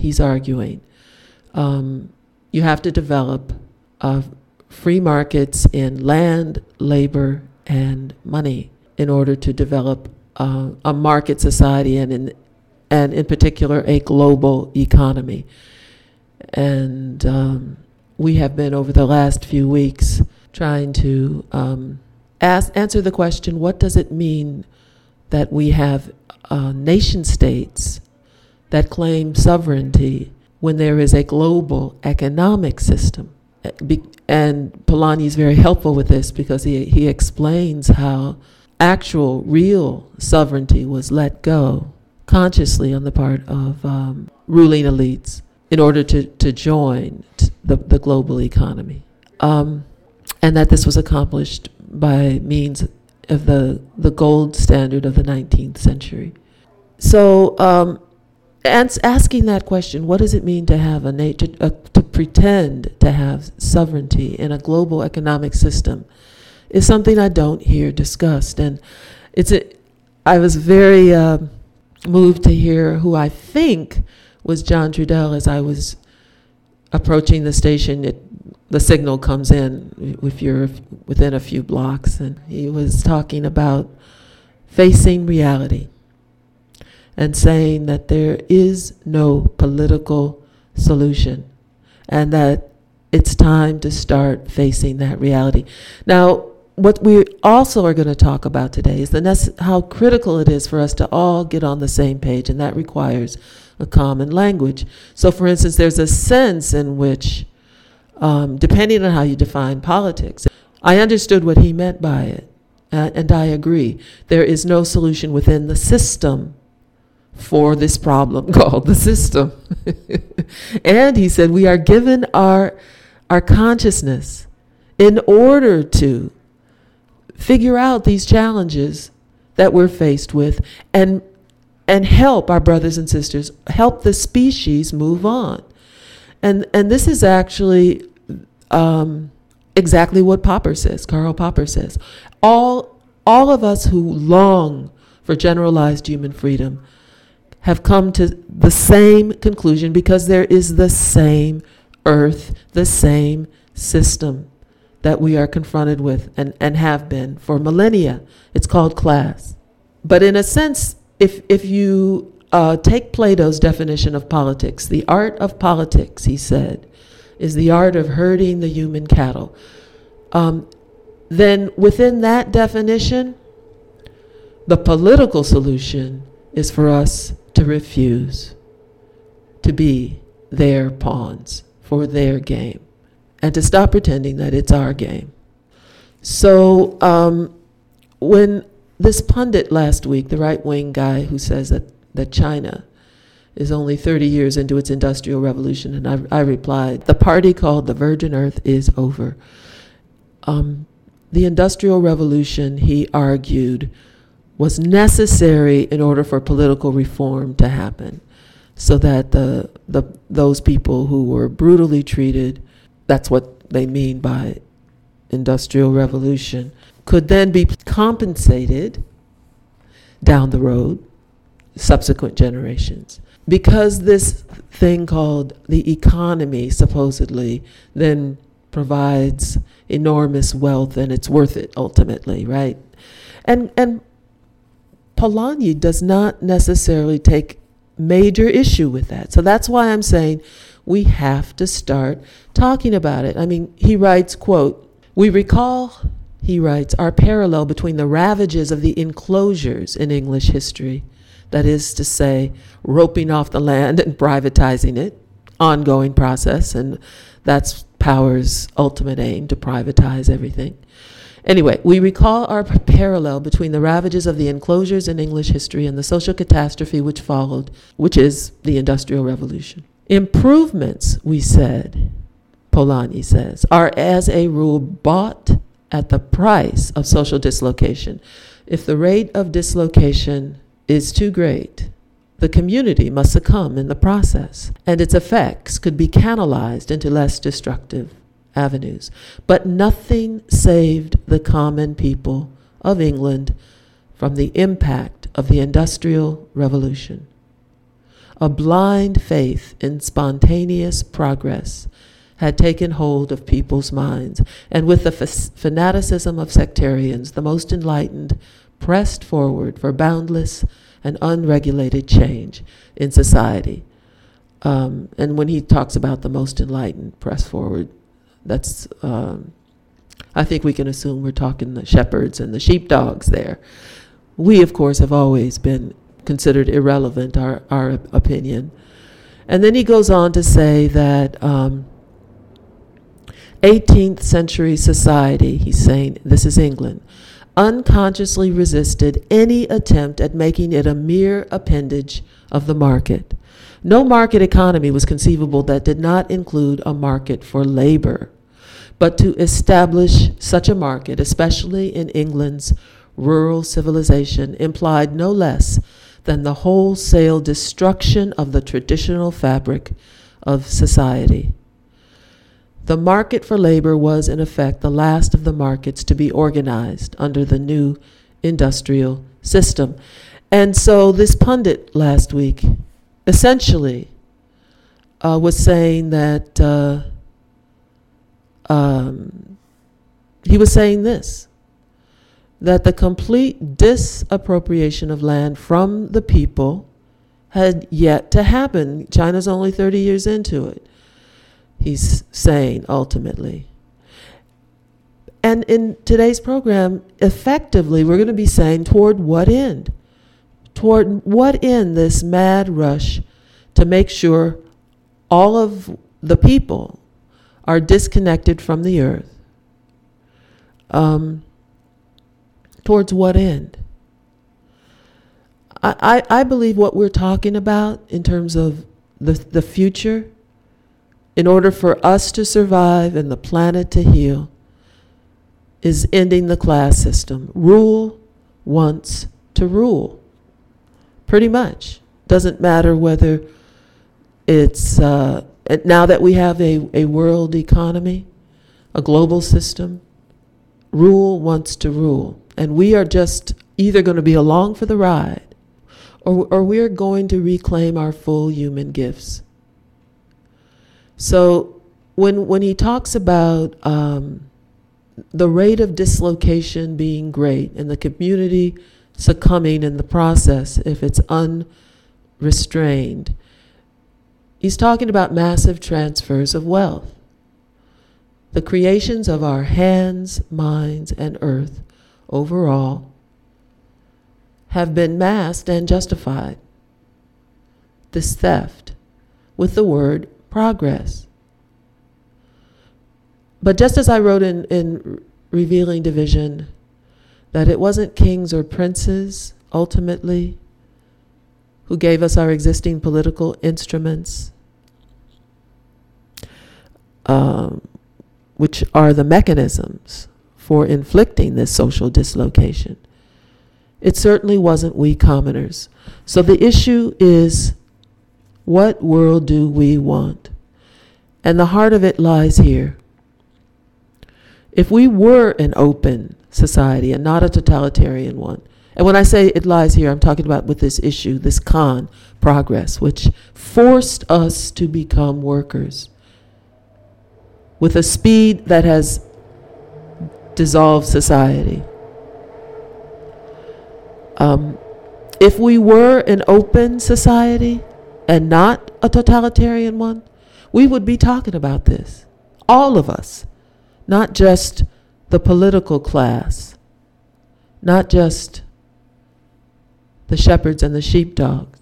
he's arguing. You have to develop free markets in land, labor, and money in order to develop a market society and in particular a global economy. And we have been over the last few weeks trying to answer the question, what does it mean that we have nation states that claim sovereignty when there is a global economic system? And Polanyi is very helpful with this because he explains how actual, real sovereignty was let go consciously on the part of ruling elites in order to join the global economy. And that this was accomplished by means of the gold standard of the 19th century. So asking that question, what does it mean to have to pretend to have sovereignty in a global economic system, is something I don't hear discussed. And I was very moved to hear who I think was John Trudell as I was approaching the station. The signal comes in if you're within a few blocks, and he was talking about facing reality and saying that there is no political solution and that it's time to start facing that reality. Now, what we also are going to talk about today is how critical it is for us to all get on the same page, and that requires a common language. So, for instance, there's a sense in which, depending on how you define politics, I understood what he meant by it, and I agree. There is no solution within the system for this problem called the system. And he said we are given our consciousness in order to figure out these challenges that we're faced with and help our brothers and sisters, help the species move on. And this is actually exactly what Karl Popper says. All of us who long for generalized human freedom have come to the same conclusion because there is the same earth, the same system that we are confronted with and have been for millennia. It's called class. But in a sense, if you take Plato's definition of politics, the art of politics, he said, is the art of herding the human cattle. Then within that definition, the political solution is for us to refuse to be their pawns for their game and to stop pretending that it's our game. So when this pundit last week, the right-wing guy who says that China is only 30 years into its industrial revolution, and I replied, the party called the Virgin Earth is over. The Industrial Revolution, he argued, was necessary in order for political reform to happen, so that those people who were brutally treated, that's what they mean by Industrial Revolution, could then be compensated down the road, subsequent generations. Because this thing called the economy supposedly then provides enormous wealth, and it's worth it ultimately, right? And Polanyi does not necessarily take major issue with that. So that's why I'm saying we have to start talking about it. I mean, he writes, quote, "We recall," he writes, "our parallel between the ravages of the enclosures in English history, that is to say, roping off the land and privatizing it, ongoing process, and that's power's ultimate aim, to privatize everything. Anyway, we recall our parallel between the ravages of the enclosures in English history and the social catastrophe which followed, which is the Industrial Revolution. Improvements, we said," Polanyi says, "are as a rule bought at the price of social dislocation. If the rate of dislocation is too great, the community must succumb in the process, and its effects could be canalized into less destructive avenues. But nothing saved the common people of England from the impact of the Industrial Revolution. a blind faith in spontaneous progress had taken hold of people's minds, and with the fanaticism of sectarians, the most enlightened pressed forward for boundless and unregulated change in society. And when he talks about the most enlightened press forward, that's, I think we can assume we're talking the shepherds and the sheepdogs there. We, of course, have always been considered irrelevant, our opinion. And then he goes on to say that 18th century society, he's saying, this is England, unconsciously resisted any attempt at making it a mere appendage of the market. No market economy was conceivable that did not include a market for labor. But to establish such a market, especially in England's rural civilization, implied no less than the wholesale destruction of the traditional fabric of society. The market for labor was, in effect, the last of the markets to be organized under the new industrial system. And so this pundit last week essentially was saying that he was saying this, that the complete disappropriation of land from the people had yet to happen. China's only 30 years into it, he's saying, ultimately. And in today's program, effectively, we're going to be saying, toward what end? Toward what end this mad rush to make sure all of the people are disconnected from the earth? Towards what end? I believe what we're talking about in terms of the future, in order for us to survive and the planet to heal, is ending the class system. Rule wants to rule. Pretty much. Doesn't matter whether it's, now that we have a world economy, a global system, rule wants to rule. And we are just either going to be along for the ride, or we're going to reclaim our full human gifts. So when he talks about the rate of dislocation being great and the community succumbing in the process if it's unrestrained, he's talking about massive transfers of wealth. The creations of our hands, minds, and earth overall have been masked and justified. This theft with the word progress. But just as I wrote in Revealing Division, that it wasn't kings or princes, ultimately, who gave us our existing political instruments, which are the mechanisms for inflicting this social dislocation. It certainly wasn't we commoners. So the issue is, what world do we want? And the heart of it lies here. If we were an open society and not a totalitarian one, and when I say it lies here, I'm talking about with this issue, this progress, which forced us to become workers with a speed that has dissolved society. If we were an open society and not a totalitarian one, we would be talking about this. All of us, not just the political class, not just the shepherds and the sheepdogs,